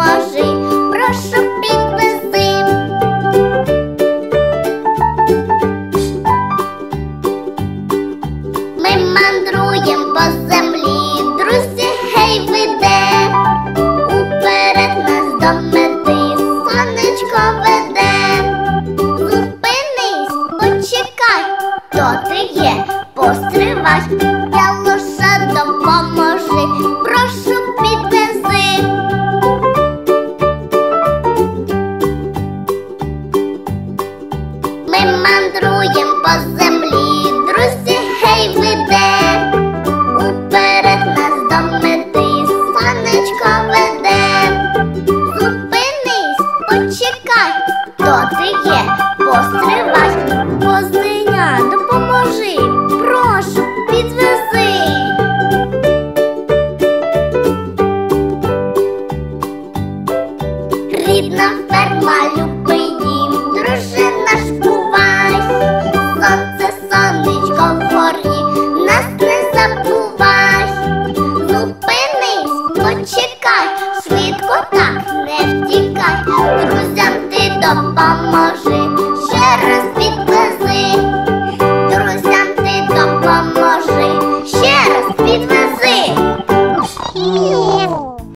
допоможи, прошу підвези. Ми мандруєм по землі, друзі, гей, веде, уперед нас до мети сонечко веде. Зупинись, почекай, хто ти є, постривай, я лише допоможи, прошу підвези. Ми мандруєм по землі, друзі, гей, веде, уперед нас до мети сонечко веде. Зупинись, почекай, хто ти є, постривай, козеня, допоможи, прошу, підвези. Рідна ферма, любий дім, дружина ж бувай, сонце, сонечко вгорі, нас не забувай. Зупинись, почекай, швидко так не втікай, друзям ти допоможи.